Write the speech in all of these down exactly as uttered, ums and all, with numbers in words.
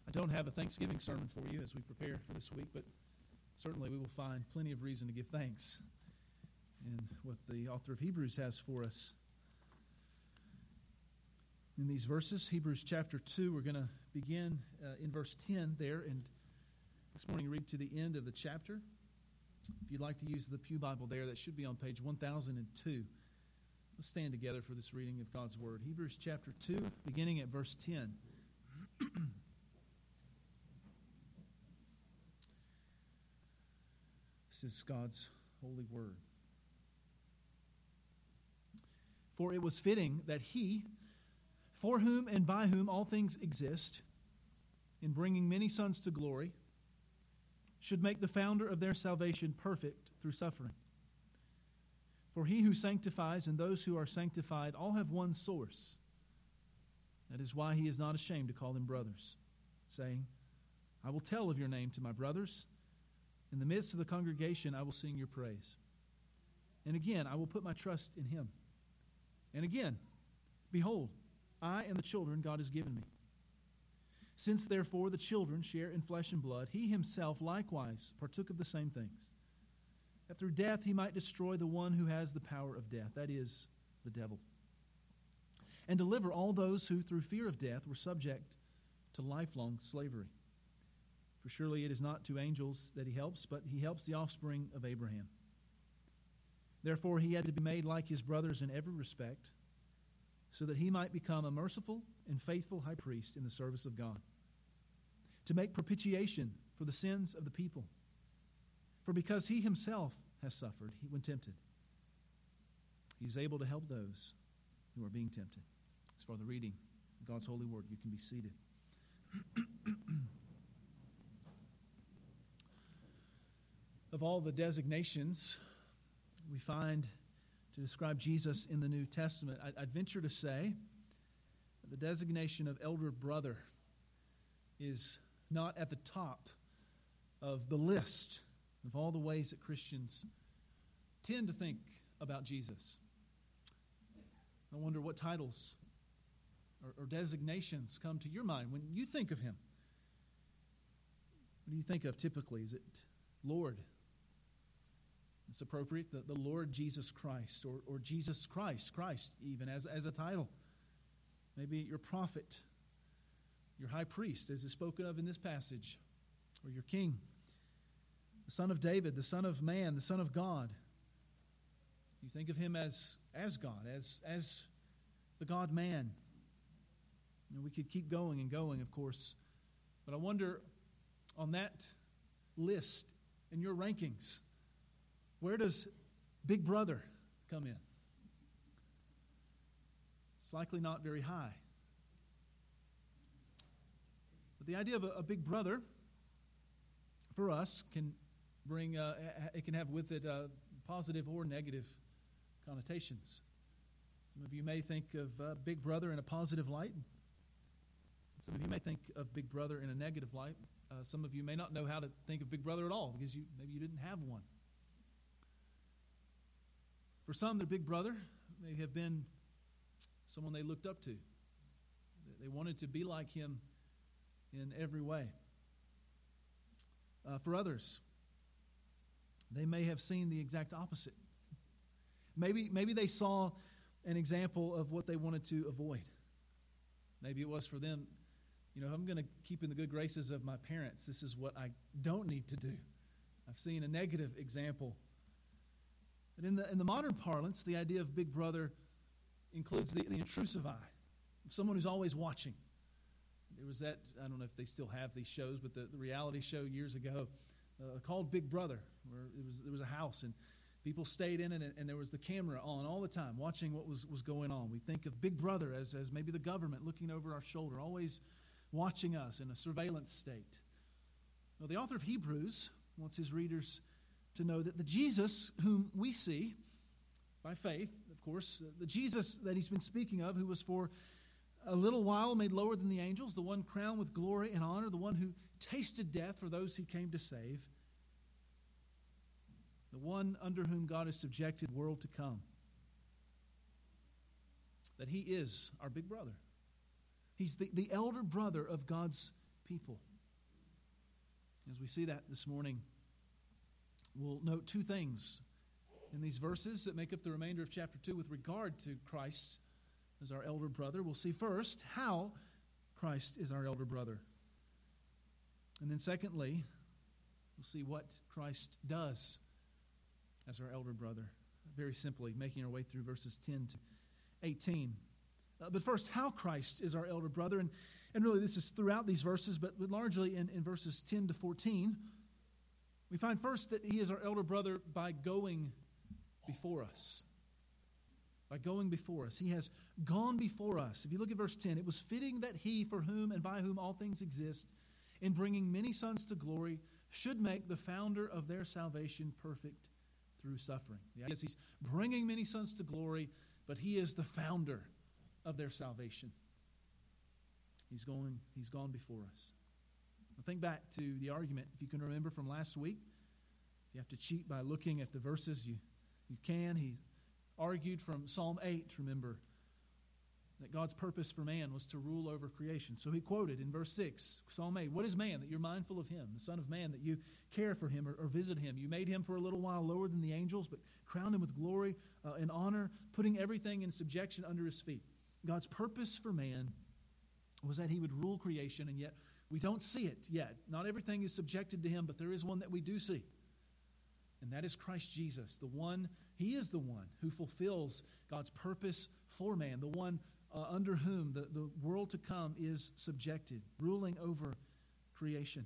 I don't have a Thanksgiving sermon for you as we prepare for this week, but certainly we will find plenty of reason to give thanks in what the author of Hebrews has for us. In these verses, Hebrews chapter two, we're going to begin uh, in verse ten there, and this morning read to the end of the chapter. If you'd like to use the Pew Bible there, that should be on page one thousand two. Let's stand together for this reading of God's Word. Hebrews chapter two, beginning at verse ten. This is God's holy word. For it was fitting that He, for whom and by whom all things exist, in bringing many sons to glory, should make the founder of their salvation perfect through suffering. For He who sanctifies and those who are sanctified all have one source. That is why He is not ashamed to call them brothers, saying, I will tell of your name to my brothers. In the midst of the congregation I will sing your praise. And again I will put my trust in Him. And again, behold, I and the children God has given me. Since therefore the children share in flesh and blood, He Himself likewise partook of the same things, that through death He might destroy the one who has the power of death, that is, the devil, and deliver all those who through fear of death were subject to lifelong slavery. For surely it is not to angels that He helps, but He helps the offspring of Abraham. Therefore He had to be made like His brothers in every respect, so that He might become a merciful and faithful high priest in the service of God, to make propitiation for the sins of the people. For because He Himself has suffered when tempted, He is able to help those who are being tempted. As for the reading of God's holy word, you can be seated. Of all the designations we find to describe Jesus in the New Testament, I'd venture to say that the designation of elder brother is not at the top of the list of all the ways that Christians tend to think about Jesus. I wonder what titles or, or designations come to your mind when you think of Him. What do you think of typically? Is it Lord? It's appropriate, the, the Lord Jesus Christ, or, or Jesus Christ, Christ even, as, as a title. Maybe your prophet, your high priest, as is spoken of in this passage, or your king, the Son of David, the Son of Man, the Son of God. You think of Him as, as God, as, as the God-man. You know, we could keep going and going, of course, but I wonder, on that list, in your rankings, where does Big Brother come in? It's likely not very high. But the idea of a, a big brother, for us, can bring, uh, it can have with it uh, positive or negative connotations. Some of you may think of uh, Big Brother in a positive light. Some of you may think of Big Brother in a negative light. Uh, some of you may not know how to think of Big Brother at all because you maybe you didn't have one. For some, their big brother may have been someone they looked up to. They wanted to be like him in every way. Uh, for others, they may have seen the exact opposite. Maybe, maybe they saw an example of what they wanted to avoid. Maybe it was for them, you know, I'm going to keep in the good graces of my parents. This is what I don't need to do. I've seen a negative example. But in the in the modern parlance, the idea of big brother includes the, the intrusive eye, someone who's always watching. There was that, I don't know if they still have these shows, but the, the reality show years ago uh, called Big Brother, where it was there was a house and people stayed in it, and, and there was the camera on all the time, watching what was, was going on. We think of Big Brother as, as maybe the government looking over our shoulder, always watching us in a surveillance state. Well, the author of Hebrews wants his readers to know that the Jesus whom we see by faith, of course, the Jesus that he's been speaking of, who was for a little while made lower than the angels, the one crowned with glory and honor, the one who tasted death for those he came to save, the one under whom God has subjected the world to come, that he is our big brother. He's the, the elder brother of God's people. As we see that this morning, we'll note two things in these verses that make up the remainder of chapter two with regard to Christ as our elder brother. We'll see first how Christ is our elder brother. And then secondly, we'll see what Christ does as our elder brother. Very simply, making our way through verses ten to eighteen. Uh, but first, how Christ is our elder brother. And, and really, this is throughout these verses, but largely in, in verses ten to fourteen. We find first that he is our elder brother by going before us. By going before us. He has gone before us. If you look at verse ten, it was fitting that he, for whom and by whom all things exist, in bringing many sons to glory, should make the founder of their salvation perfect through suffering. Yes, he's bringing many sons to glory, but he is the founder of their salvation. He's going, he's gone before us. Now think back to the argument, if you can remember from last week. If you have to cheat by looking at the verses, you, you can. He argued from Psalm eight, remember, that God's purpose for man was to rule over creation. So he quoted in verse six, Psalm eight, "What is man that you're mindful of him, the son of man that you care for him or, or visit him? You made him for a little while lower than the angels, but crowned him with glory uh, and honor, putting everything in subjection under his feet." God's purpose for man was that he would rule creation, and yet we don't see it yet. Not everything is subjected to him, but there is one that we do see. And that is Christ Jesus, the one, he is the one who fulfills God's purpose for man, the one uh, under whom the, the world to come is subjected, ruling over creation.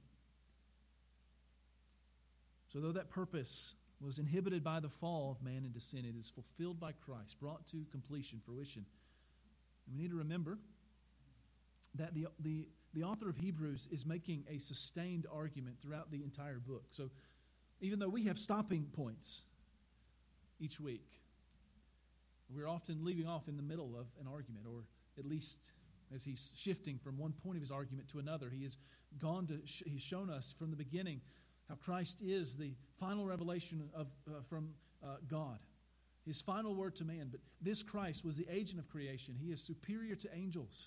So though that purpose was inhibited by the fall of man into sin, it is fulfilled by Christ, brought to completion, fruition. And we need to remember that the, the, the author of Hebrews is making a sustained argument throughout the entire book. So even though we have stopping points each week, we're often leaving off in the middle of an argument, or at least as he's shifting from one point of his argument to another. He has gone to, he's shown us from the beginning how Christ is the final revelation of uh, from uh, God, his final word to man. But this Christ was the agent of creation. He is superior to angels.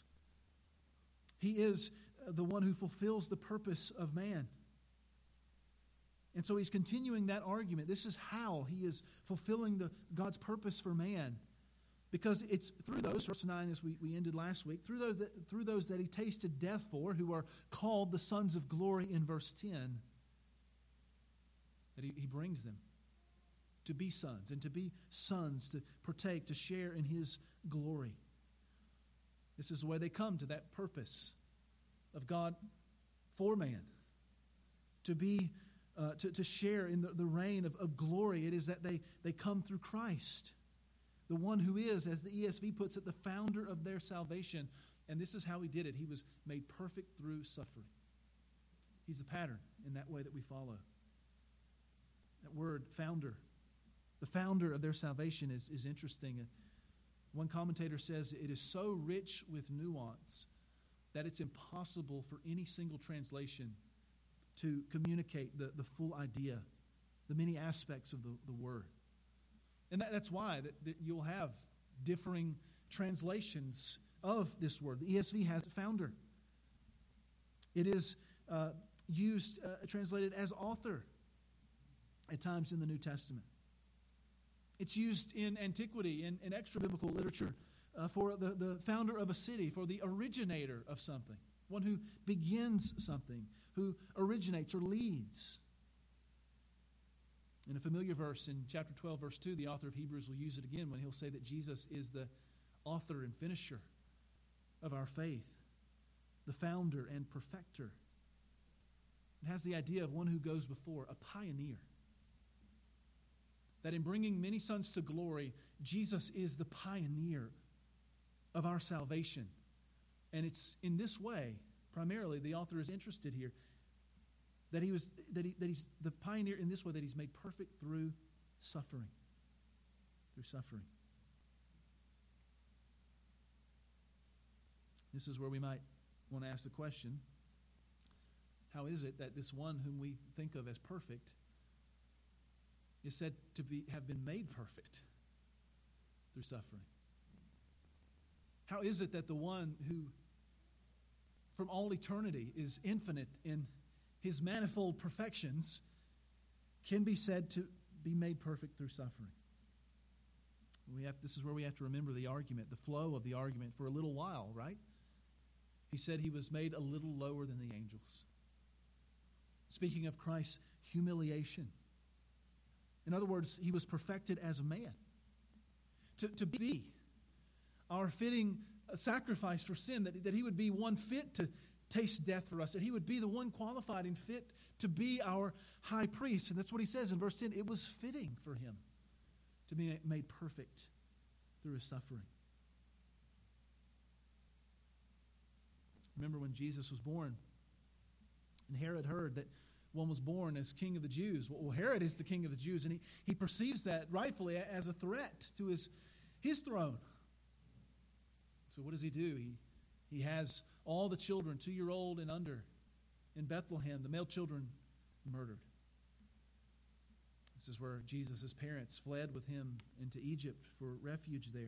He is uh, the one who fulfills the purpose of man. And so he's continuing that argument. This is how he is fulfilling the God's purpose for man. Because it's through those, verse nine as we, we ended last week, through those, that, through those that he tasted death for, who are called the sons of glory in verse ten, that he, he brings them to be sons, and to be sons, to partake, to share in his glory. This is the way they come to that purpose of God for man, to be Uh, to, to share in the, the reign of, of glory. It is that they, they come through Christ, the one who is, as the E S V puts it, the founder of their salvation. And this is how he did it. He was made perfect through suffering. He's the pattern in that way that we follow. That word, founder, the founder of their salvation is, is interesting. One commentator says it is so rich with nuance that it's impossible for any single translation to communicate the, the full idea, the many aspects of the, the word. And that, that's why that, that you'll have differing translations of this word. The E S V has founder. It is uh, used, uh, translated as author at times in the New Testament. It's used in antiquity, in, in extra-biblical literature, uh, for the, the founder of a city, for the originator of something, one who begins something, who originates or leads. In a familiar verse in chapter twelve, verse two, the author of Hebrews will use it again when he'll say that Jesus is the author and finisher of our faith, the founder and perfecter. It has the idea of one who goes before, a pioneer. That in bringing many sons to glory, Jesus is the pioneer of our salvation. And it's in this way, primarily, the author is interested here, that he was that he that he's the pioneer in this way, that he's made perfect through suffering. Through suffering. This is where we might want to ask the question, how is it that this one whom we think of as perfect is said to be have been made perfect through suffering? How is it that the one who from all eternity is infinite in his manifold perfections, can be said to be made perfect through suffering. We have, this is where we have to remember the argument, the flow of the argument for a little while, right? He said he was made a little lower than the angels. Speaking of Christ's humiliation. In other words, he was perfected as a man. To, to be our fitting sacrifice for sin, that, that he would be one fit to taste death for us, that he would be the one qualified and fit to be our high priest. And that's what he says in verse ten. It was fitting for him to be made perfect through his suffering. Remember when Jesus was born, and Herod heard that one was born as king of the Jews. Well, Herod is the king of the Jews, and he, he perceives that rightfully as a threat to his, his throne. So what does he do? He, he has all the children, two-year-old and under, in Bethlehem, the male children murdered. This is where Jesus' parents fled with him into Egypt for refuge there.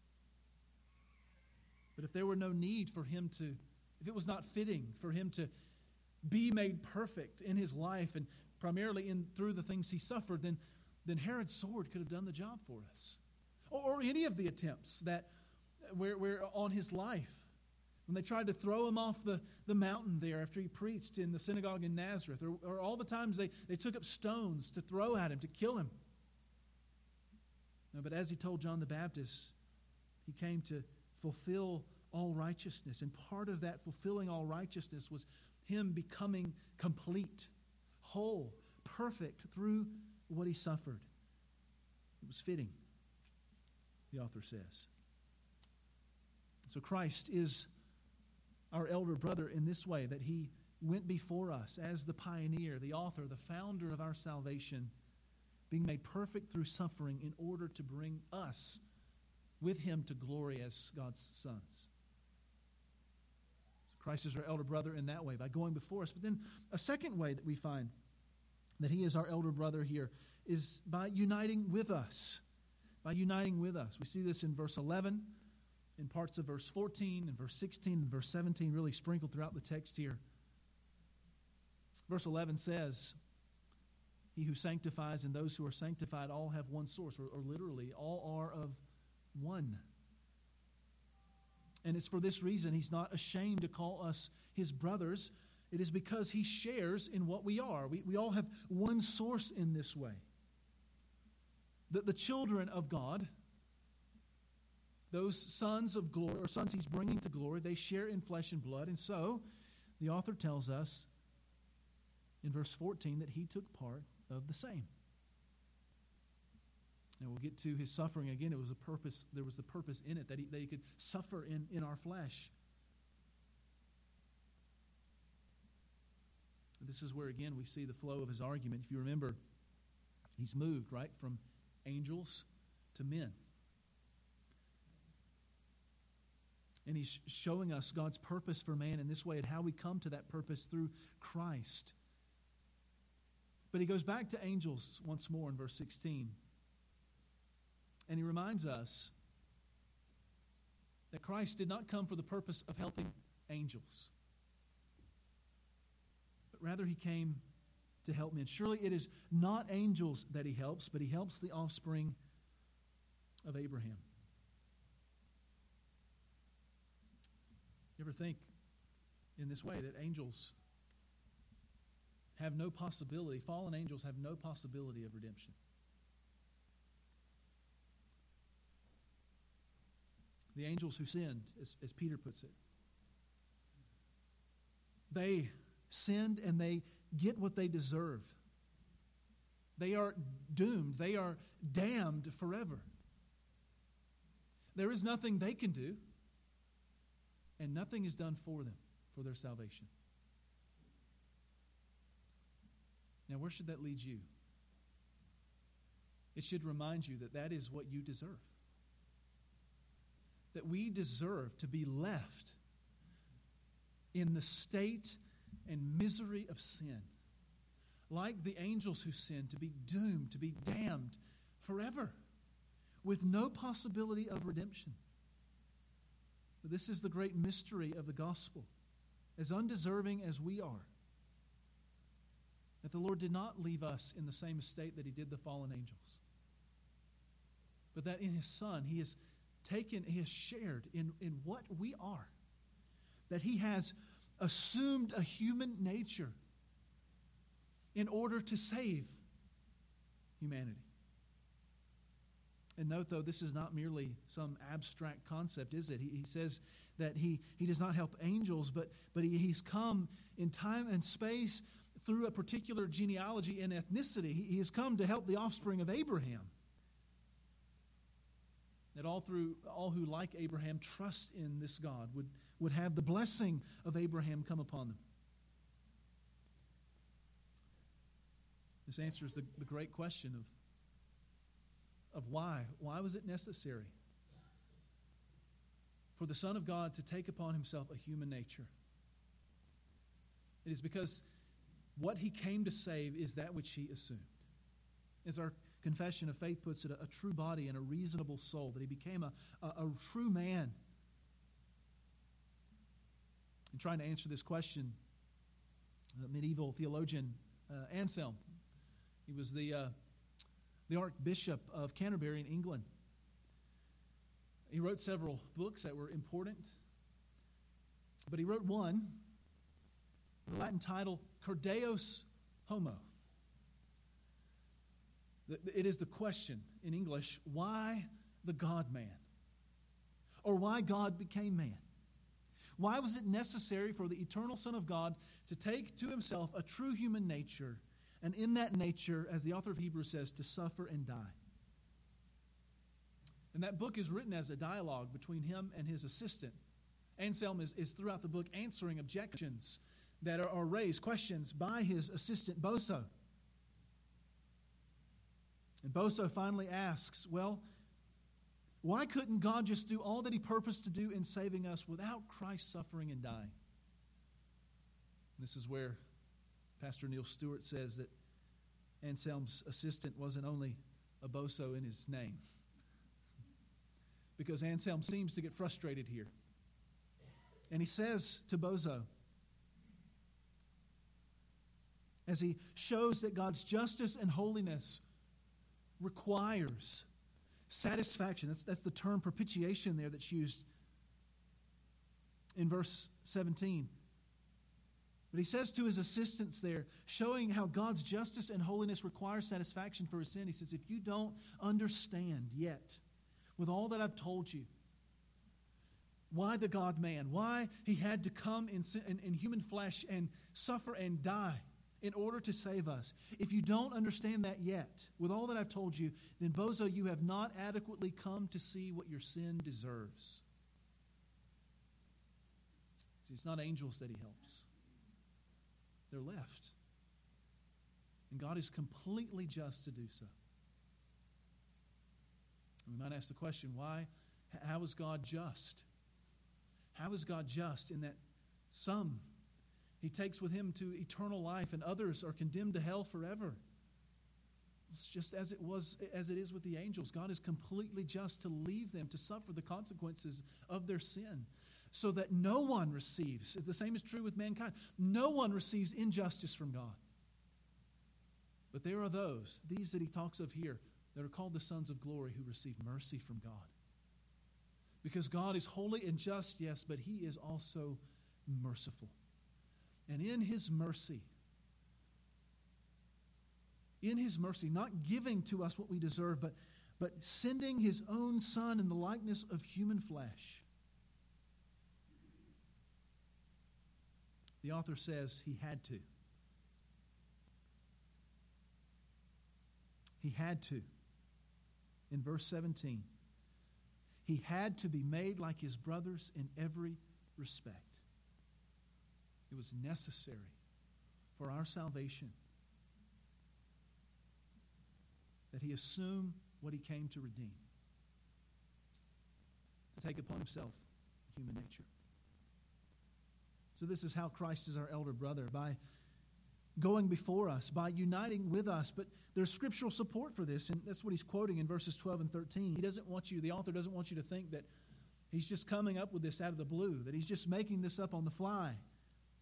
But if there were no need for him to, if it was not fitting for him to be made perfect in his life and primarily in through the things he suffered, then, then Herod's sword could have done the job for us. Or, or any of the attempts that were, were on his life. When they tried to throw him off the, the mountain there after he preached in the synagogue in Nazareth, or, or all the times they, they took up stones to throw at him, to kill him. No, but as he told John the Baptist, he came to fulfill all righteousness. And part of that fulfilling all righteousness was him becoming complete, whole, perfect through what he suffered. It was fitting, the author says. So Christ is our elder brother in this way, that he went before us as the pioneer, the author, the founder of our salvation, being made perfect through suffering in order to bring us with him to glory as God's sons. Christ is our elder brother in that way, by going before us. But then a second way that we find that he is our elder brother here is by uniting with us. By uniting with us. We see this in verse eleven, in parts of verse fourteen, and verse sixteen, and verse seventeen, really sprinkled throughout the text here. Verse eleven says, he who sanctifies and those who are sanctified all have one source, or, or literally, all are of one. And it's for this reason he's not ashamed to call us his brothers. It is because he shares in what we are. We, we all have one source in this way. The, the children of God, those sons of glory, or sons he's bringing to glory, they share in flesh and blood. And so, the author tells us in verse fourteen that he took part of the same. Now we'll get to his suffering again. It was a purpose, there was the purpose in it, that he, that he could suffer in, in our flesh. This is where, again, we see the flow of his argument. If you remember, he's moved, right, from angels to men. And he's showing us God's purpose for man in this way and how we come to that purpose through Christ. But he goes back to angels once more in verse sixteen. And he reminds us that Christ did not come for the purpose of helping angels, but rather he came to help men. Surely it is not angels that he helps, but he helps the offspring of Abraham. You ever think in this way that angels have no possibility, fallen angels have no possibility of redemption? The angels who sinned, as, as Peter puts it, they sinned and they get what they deserve. They are doomed. They are damned forever. There is nothing they can do, and nothing is done for them, for their salvation. Now, where should that lead you? It should remind you that that is what you deserve. That we deserve to be left in the state and misery of sin. Like the angels who sinned, to be doomed, to be damned forever, with no possibility of redemption. But this is the great mystery of the gospel. as undeserving as we are, that the Lord did not leave us in the same estate that he did the fallen angels, but that in his Son he has taken, he has shared in, in what we are, that he has assumed a human nature in order to save humanity. And note, though, this is not merely some abstract concept, is it? He, he says that he, he does not help angels, but, but he, he's come in time and space through a particular genealogy and ethnicity. He, he has come to help the offspring of Abraham. That all through all who, like Abraham, trust in this God would, would have the blessing of Abraham come upon them. This answers the, the great question of Of why. Why was it necessary for the Son of God to take upon himself a human nature? It is because what he came to save is that which he assumed. As our confession of faith puts it, a, a true body and a reasonable soul, that he became a, a, a true man. In trying to answer this question, the medieval theologian uh, Anselm, he was the... Uh, the Archbishop of Canterbury in England. He wrote several books that were important, but he wrote one, the Latin title, Cur Deus Homo. It is the question in English, why the God-man? Or why God became man? Why was it necessary for the eternal Son of God to take to himself a true human nature, and in that nature, as the author of Hebrews says, to suffer and die? And that book is written as a dialogue between him and his assistant. Anselm is, is throughout the book answering objections that are, are raised, questions by his assistant Boso. And Boso finally asks, well, why couldn't God just do all that he purposed to do in saving us without Christ suffering and dying? This is where Pastor Neil Stewart says that Anselm's assistant wasn't only a Boso in his name, because Anselm seems to get frustrated here. And he says to Boso, as he shows that God's justice and holiness requires satisfaction, that's, that's the term propitiation there that's used in verse seventeen. But he says to his assistants there, showing how God's justice and holiness require satisfaction for his sin, he says, if you don't understand yet, with all that I've told you, why the God-man, why he had to come in, in, in human flesh and suffer and die in order to save us, if you don't understand that yet, with all that I've told you, then Bozo, you have not adequately come to see what your sin deserves. See, it's not angels that he helps. They're left. And God is completely just to do so. And we might ask the question, why? How is God just? How is God just in that some he takes with him to eternal life and others are condemned to hell forever? It's just as it was, as it is with the angels. God is completely just to leave them to suffer the consequences of their sin, so that no one receives, the same is true with mankind, no one receives injustice from God. But there are those, these that he talks of here, that are called the sons of glory, who receive mercy from God. Because God is holy and just, yes, but he is also merciful. And in his mercy, in his mercy, not giving to us what we deserve, but, but sending his own Son in the likeness of human flesh, the author says he had to. He had to. In verse seventeen, he had to be made like his brothers in every respect. It was necessary for our salvation that he assume what he came to redeem, to take upon himself human nature. So this is how Christ is our elder brother, by going before us, by uniting with us. But there's scriptural support for this, and that's what he's quoting in verses twelve and thirteen. He doesn't want you, the author doesn't want you to think that he's just coming up with this out of the blue, that he's just making this up on the fly.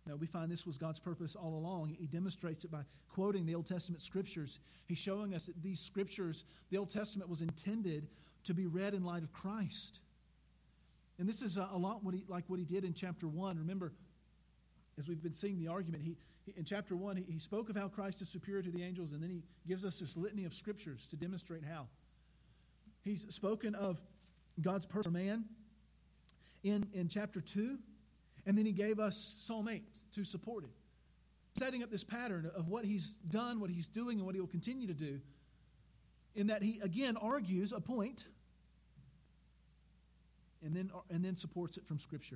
No, we find this was God's purpose all along. He demonstrates it by quoting the Old Testament scriptures. He's showing us that these scriptures, the Old Testament was intended to be read in light of Christ. And this is a, a lot what he, like what he did in chapter one. Remember, as we've been seeing the argument, he, he in chapter one, he, he spoke of how Christ is superior to the angels, and then he gives us this litany of scriptures to demonstrate how. He's spoken of God's purpose for man in, in chapter two, and then he gave us Psalm eight to support it, setting up this pattern of what he's done, what he's doing, and what he will continue to do, in that he, again, argues a point and then, and then supports it from Scripture.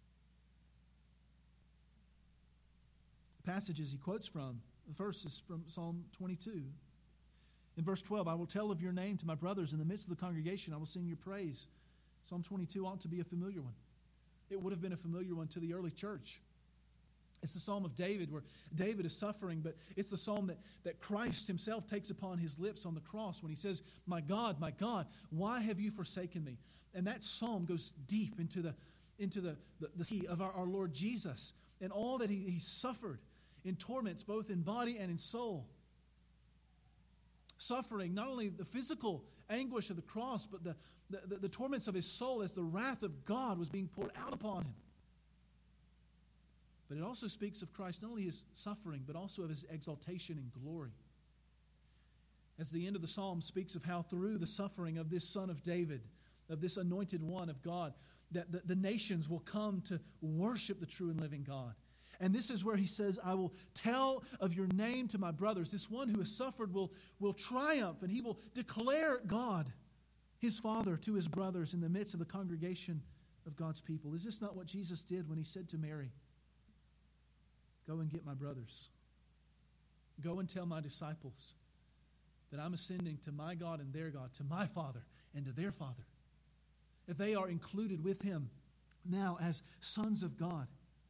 The passages he quotes from, the first is from Psalm twenty-two. In verse twelve, I will tell of your name to my brothers. In the midst of the congregation, I will sing your praise. Psalm twenty-two ought to be a familiar one. It would have been a familiar one to the early church. It's the Psalm of David, where David is suffering, but it's the psalm that, that Christ himself takes upon his lips on the cross when he says, my God, my God, why have you forsaken me? And that psalm goes deep into the into the, the, the sea of our, our Lord Jesus and all that he, he suffered in torments, both in body and in soul. Suffering, not only the physical anguish of the cross, but the, the, the, the torments of his soul as the wrath of God was being poured out upon him. But it also speaks of Christ, not only his suffering, but also of his exaltation and glory. As the end of the psalm speaks of how through the suffering of this Son of David, of this anointed one of God, that the, the nations will come to worship the true and living God. And this is where he says, I will tell of your name to my brothers. This one who has suffered will, will triumph, and he will declare God, his Father, to his brothers in the midst of the congregation of God's people. Is this not what Jesus did when he said to Mary, go and get my brothers. Go and tell my disciples that I'm ascending to my God and their God, to my Father and to their Father. That they are included with him now as sons of God.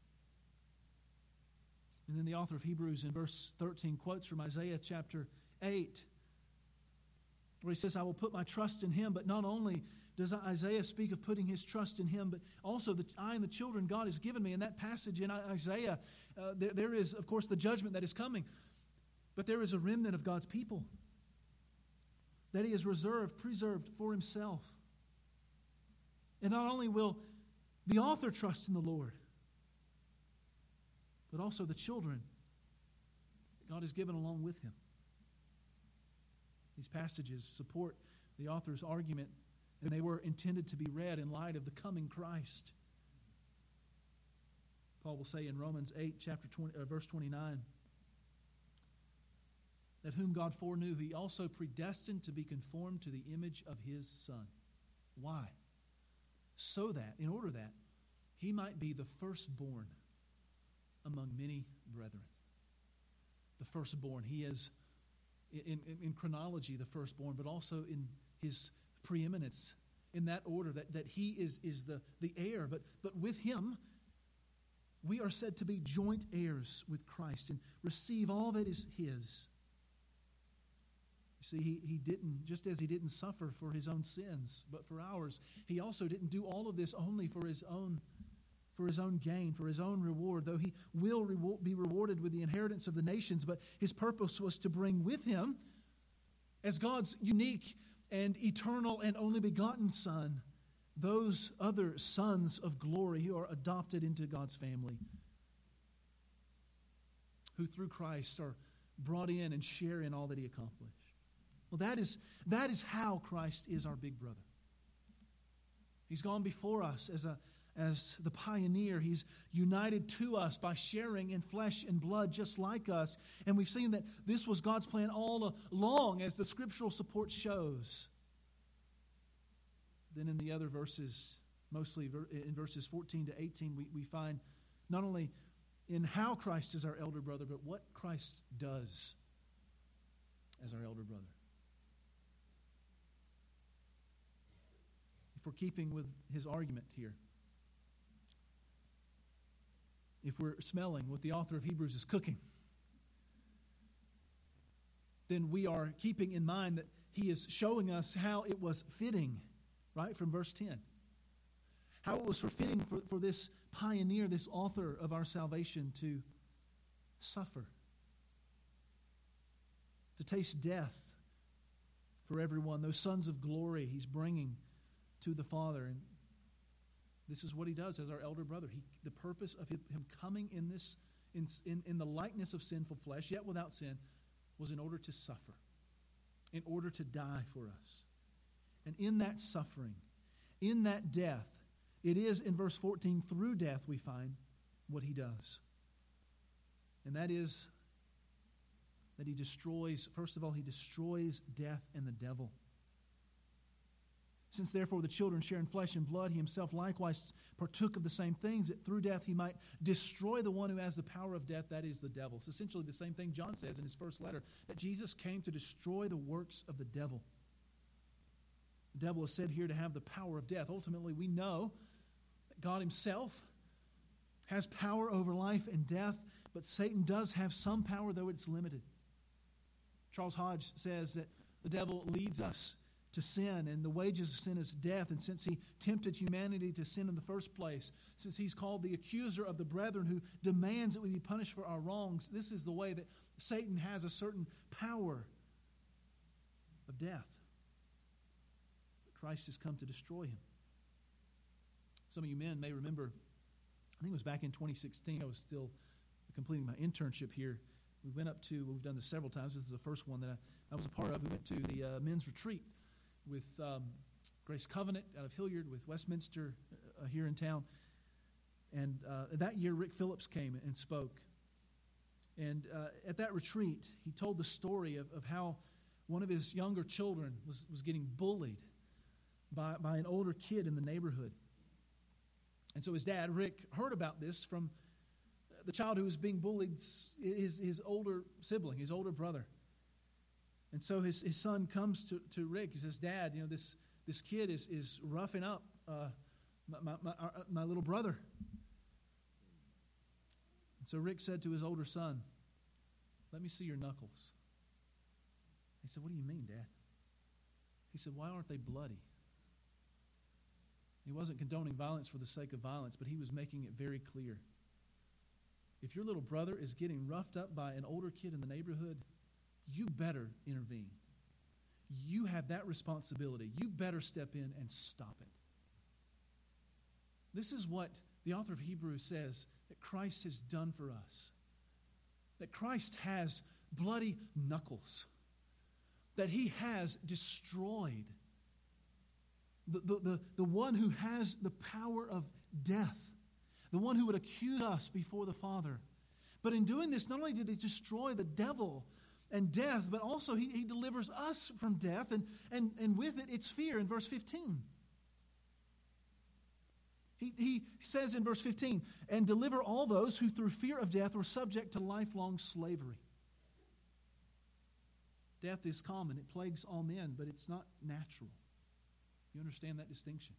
And then the author of Hebrews in verse thirteen quotes from Isaiah chapter eight, where he says, I will put my trust in him. But not only does Isaiah speak of putting his trust in him, but also that I and the children God has given me. In that passage in Isaiah, uh, there, there is, of course, the judgment that is coming. But there is a remnant of God's people that he has reserved, preserved for himself. And not only will the author trust in the Lord, but also the children that God has given along with him. These passages support the author's argument, and they were intended to be read in light of the coming Christ. Paul will say in Romans eight, chapter twenty, uh, verse twenty-nine, that whom God foreknew, he also predestined to be conformed to the image of his Son. Why? So that, in order that, he might be the firstborn among many brethren. The firstborn. He is, in, in, in chronology, the firstborn, but also in his preeminence, in that order, that, that he is, is the, the heir. But, but with him, we are said to be joint heirs with Christ and receive all that is his. You see, he, he didn't, just as he didn't suffer for his own sins, but for ours, he also didn't do all of this only for his own for his own gain, for his own reward, though he will re- be rewarded with the inheritance of the nations. But his purpose was to bring with him, as God's unique and eternal and only begotten Son, those other sons of glory who are adopted into God's family, who through Christ are brought in and share in all that he accomplished. Well, that is, that is how Christ is our big brother. He's gone before us as a As the pioneer. He's united to us by sharing in flesh and blood just like us. And we've seen that this was God's plan all along, as the scriptural support shows. Then in the other verses, mostly in verses fourteen to eighteen, we, we find not only in how Christ is our elder brother, but what Christ does as our elder brother. If we're keeping with his argument here, if we're smelling what the author of Hebrews is cooking, then we are keeping in mind that he is showing us how it was fitting, right, from verse ten. How it was fitting for, for this pioneer, this author of our salvation, to suffer, to taste death for everyone. Those sons of glory he's bringing to the Father. And this is what he does as our elder brother. He, the purpose of him coming in this in, in, in the likeness of sinful flesh, yet without sin, was in order to suffer, in order to die for us. And in that suffering, in that death, it is in verse fourteen, through death we find what he does. And that is that he destroys, first of all, he destroys death and the devil. Since therefore the children share in flesh and blood, he himself likewise partook of the same things, that through death he might destroy the one who has the power of death, that is the devil. It's essentially the same thing John says in his first letter, that Jesus came to destroy the works of the devil. The devil is said here to have the power of death. Ultimately, we know that God himself has power over life and death, but Satan does have some power, though it's limited. Charles Hodge says that the devil leads us to sin, and the wages of sin is death. And since he tempted humanity to sin in the first place, since he's called the accuser of the brethren who demands that we be punished for our wrongs, this is the way that Satan has a certain power of death. But Christ has come to destroy him. Some of you men may remember, I think it was back in twenty sixteen, I was still completing my internship here. We went up to, we've done this several times, this is the first one that I, I was a part of. We went to the uh, men's retreat with um, Grace Covenant out of Hilliard, with Westminster uh, here in town. And uh, that year, Rick Phillips came and spoke. And uh, at that retreat, he told the story of, of how one of his younger children was, was getting bullied by, by an older kid in the neighborhood. And so his dad, Rick, heard about this from the child who was being bullied, his, his older sibling, his older brother. And so his, his son comes to, to Rick. He says, Dad, you know, this, this kid is, is roughing up uh, my, my, my, my little brother. And so Rick said to his older son, let me see your knuckles. He said, what do you mean, Dad? He said, why aren't they bloody? He wasn't condoning violence for the sake of violence, but he was making it very clear. If your little brother is getting roughed up by an older kid in the neighborhood, you better intervene. You have that responsibility. You better step in and stop it. This is what the author of Hebrews says that Christ has done for us. That Christ has bloody knuckles. That he has destroyed the, the, the, the one who has the power of death. The one who would accuse us before the Father. But in doing this, not only did he destroy the devil and death, but also he, he delivers us from death, and, and, and with it, it's fear in verse fifteen. He, he says in verse fifteen, and deliver all those who through fear of death were subject to lifelong slavery. Death is common. It plagues all men, but it's not natural. You understand that distinction?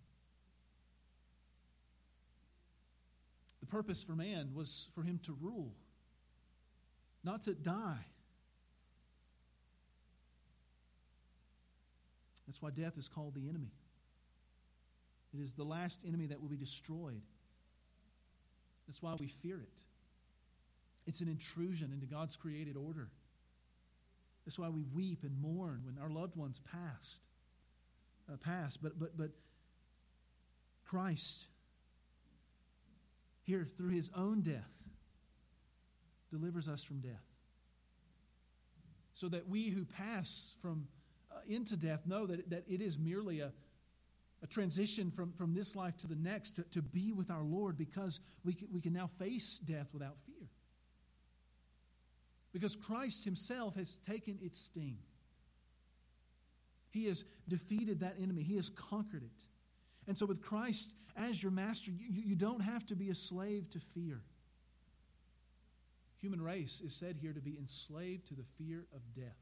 The purpose for man was for him to rule, not to die. That's why death is called the enemy. It is the last enemy that will be destroyed. That's why we fear it. It's an intrusion into God's created order. That's why we weep and mourn when our loved ones passed, uh, pass. But but but Christ, here through his own death, delivers us from death, so that we who pass from uh, into death know that that it is merely a. A transition from, from this life to the next, to, to be with our Lord, because we can, we can now face death without fear. Because Christ himself has taken its sting. He has defeated that enemy. He has conquered it. And so with Christ as your master, you, you don't have to be a slave to fear. Human race is said here to be enslaved to the fear of death.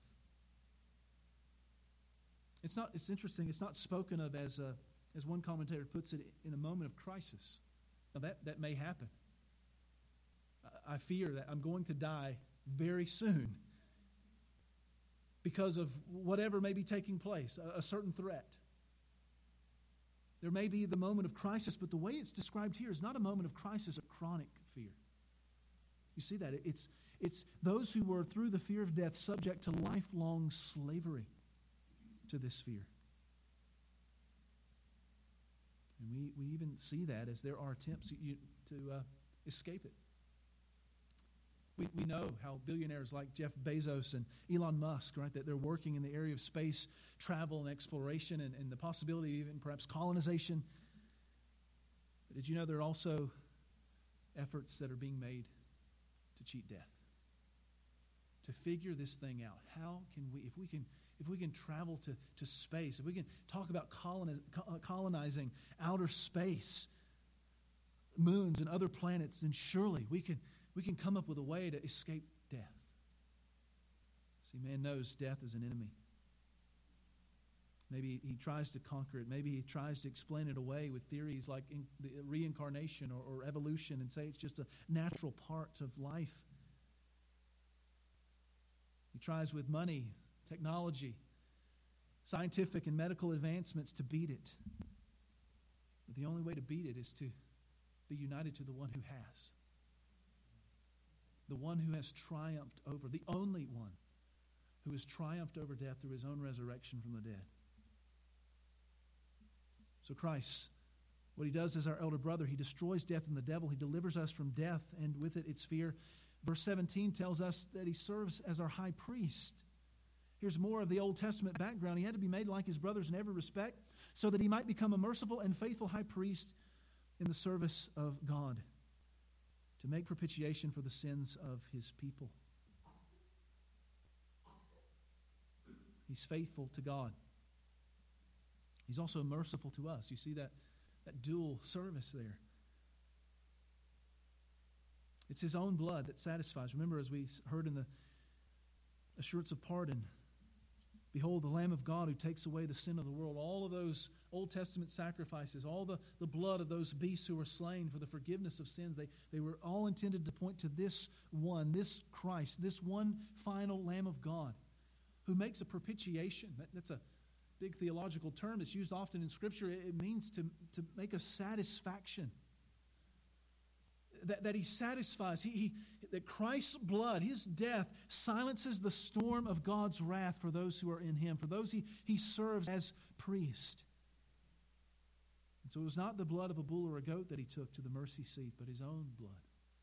It's not. It's interesting. It's not spoken of as a, as one commentator puts it, in a moment of crisis. Now that, that may happen. I fear that I'm going to die very soon because of whatever may be taking place, a, a certain threat. There may be the moment of crisis, but the way it's described here is not a moment of crisis, a chronic fear. You see that? It's, it's those who were, through the fear of death, subject to lifelong slavery to this fear. And we, we even see that as there are attempts you, to uh, escape it. We, we know how billionaires like Jeff Bezos and Elon Musk, right, that they're working in the area of space travel and exploration and, and the possibility of even perhaps colonization. But did you know there are also efforts that are being made to cheat death? To figure this thing out. How can we, if we can, if we can travel to, to space, if we can talk about coloniz, colonizing outer space, moons and other planets, then surely we can We can come up with a way to escape death. See, man knows death is an enemy. Maybe he tries to conquer it. Maybe he tries to explain it away with theories like in the reincarnation or, or evolution and say it's just a natural part of life. He tries with money, technology, scientific and medical advancements to beat it. But the only way to beat it is to be united to the one who has. The one who has triumphed over, the only one who has triumphed over death through his own resurrection from the dead. So Christ, what he does as our elder brother, he destroys death and the devil. He delivers us from death and with it its fear. Verse seventeen tells us that he serves as our high priest. Here's more of the Old Testament background. He had to be made like his brothers in every respect so that he might become a merciful and faithful high priest in the service of God, to make propitiation for the sins of his people. He's faithful to God. He's also merciful to us. You see that, that dual service there. It's his own blood that satisfies. Remember, as we heard in the assurance of pardon, behold, the Lamb of God who takes away the sin of the world. All of those Old Testament sacrifices, all the, the blood of those beasts who were slain for the forgiveness of sins, they, they were all intended to point to this one, this Christ, this one final Lamb of God who makes a propitiation. That, that's a big theological term. It's used often in Scripture. It, it means to, to make a satisfaction. That, that he satisfies, he, he, that Christ's blood, his death, silences the storm of God's wrath for those who are in him, for those he, he serves as priest. And so it was not the blood of a bull or a goat that he took to the mercy seat, but his own blood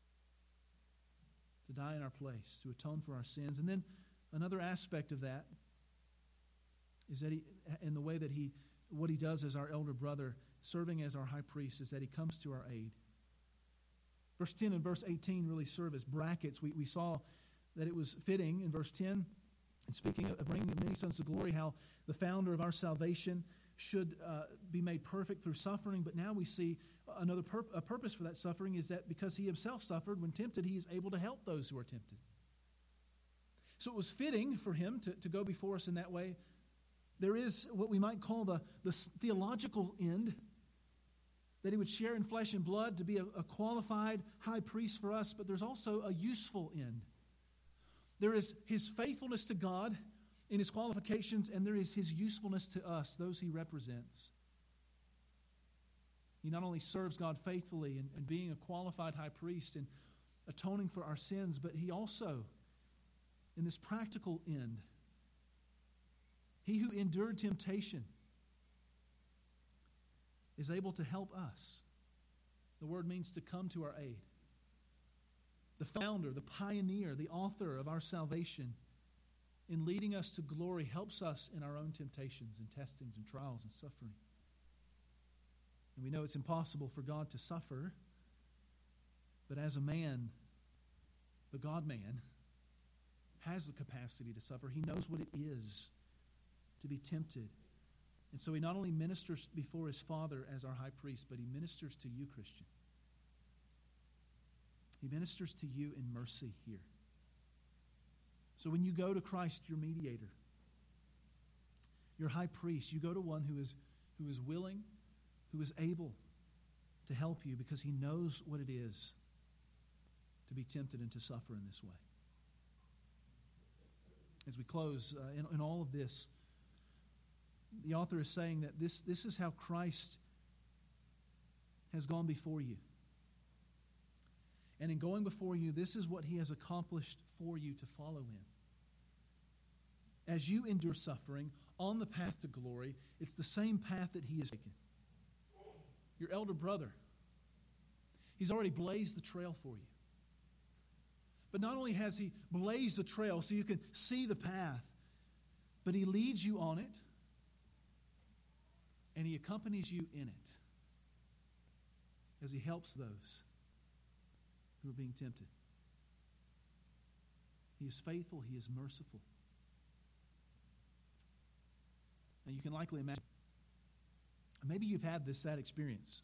to die in our place, to atone for our sins. And then another aspect of that is that he, in the way that he, what he does as our elder brother, serving as our high priest, is that he comes to our aid. Verse ten and verse eighteen really serve as brackets. We, we saw that it was fitting in verse ten, and speaking of bringing many sons to glory, how the founder of our salvation should uh, be made perfect through suffering. But now we see another pur- a purpose for that suffering is that because he himself suffered when tempted, he is able to help those who are tempted. So it was fitting for him to, to go before us in that way. There is what we might call the, the theological end, that he would share in flesh and blood to be a, a qualified high priest for us, but there's also a useful end. There is his faithfulness to God in his qualifications, and there is his usefulness to us, those he represents. He not only serves God faithfully and, and being a qualified high priest and atoning for our sins, but he also, in this practical end, he who endured temptation is able to help us. The word means to come to our aid. The founder, the pioneer, the author of our salvation, in leading us to glory, helps us in our own temptations and testings and trials and suffering. And we know it's impossible for God to suffer, but as a man, the God-man has the capacity to suffer. He knows what it is to be tempted. And so he not only ministers before his Father as our high priest, but he ministers to you, Christian. He ministers to you in mercy here. So when you go to Christ, your mediator, your high priest, you go to one who is, who is willing, who is able to help you because he knows what it is to be tempted and to suffer in this way. As we close, uh, in, in all of this, the author is saying that this, this is how Christ has gone before you. And in going before you, this is what he has accomplished for you to follow in. As you endure suffering on the path to glory, it's the same path that he has taken. Your elder brother, he's already blazed the trail for you. But not only has he blazed the trail so you can see the path, but he leads you on it, and he accompanies you in it as he helps those who are being tempted. He is faithful. He is merciful. Now you can likely imagine, maybe you've had this sad experience.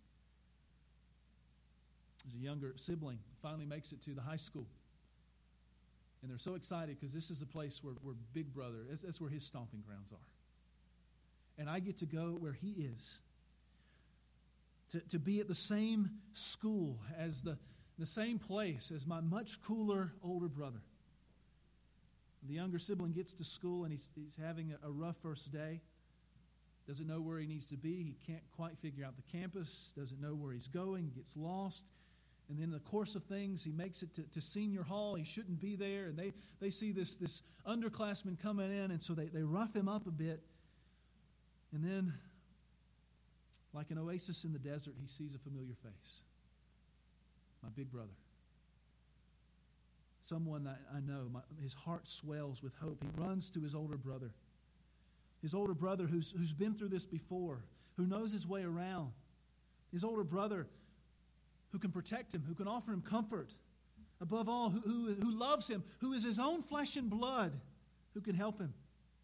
There's a younger sibling who finally makes it to the high school. And they're so excited because this is a place where, where Big Brother, that's, that's where his stomping grounds are. And I get to go where he is. To, to be at the same school as the, the same place as my much cooler older brother. The younger sibling gets to school and he's, he's having a, a rough first day. Doesn't know where he needs to be. He can't quite figure out the campus. Doesn't know where he's going. Gets lost. And then in the course of things, he makes it to, to senior hall. He shouldn't be there. And they, they see this, this underclassman coming in, and so they, they rough him up a bit. And then, like an oasis in the desert, he sees a familiar face. My big brother. Someone I, I know. My, his heart swells with hope. He runs to his older brother. His older brother who's, who's been through this before, who knows his way around. His older brother who can protect him, who can offer him comfort. Above all, who, who, who loves him, who is his own flesh and blood, who can help him.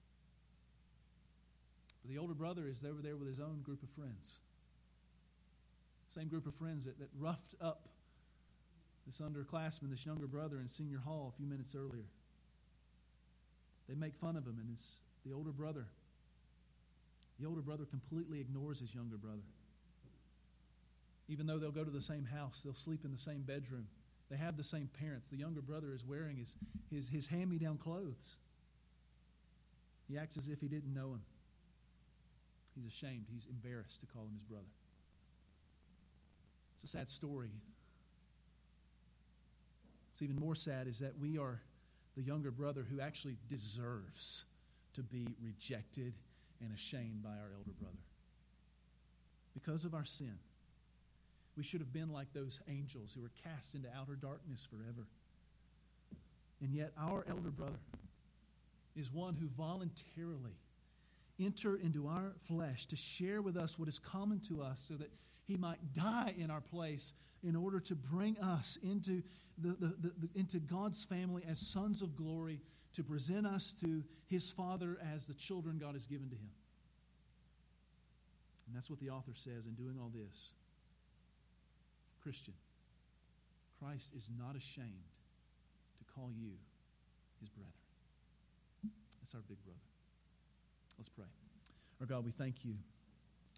But the older brother is over there with his own group of friends. Same group of friends that, that roughed up this underclassman, this younger brother in senior hall a few minutes earlier. They make fun of him, and it's the older brother. The older brother completely ignores his younger brother. Even though they'll go to the same house, they'll sleep in the same bedroom. They have the same parents. The younger brother is wearing his, his, his hand-me-down clothes. He acts as if he didn't know him. He's ashamed. He's embarrassed to call him his brother. It's a sad story. What's even more sad is that we are the younger brother who actually deserves to be rejected and ashamed by our elder brother. Because of our sin, we should have been like those angels who were cast into outer darkness forever. And yet our elder brother is one who voluntarily entered into our flesh to share with us what is common to us so that he might die in our place in order to bring us into, the, the, the, the, into God's family as sons of glory, to present us to his Father as the children God has given to him. And that's what the author says in doing all this. Christian, Christ is not ashamed to call you his brethren. That's our big brother. Let's pray. Our God, we thank you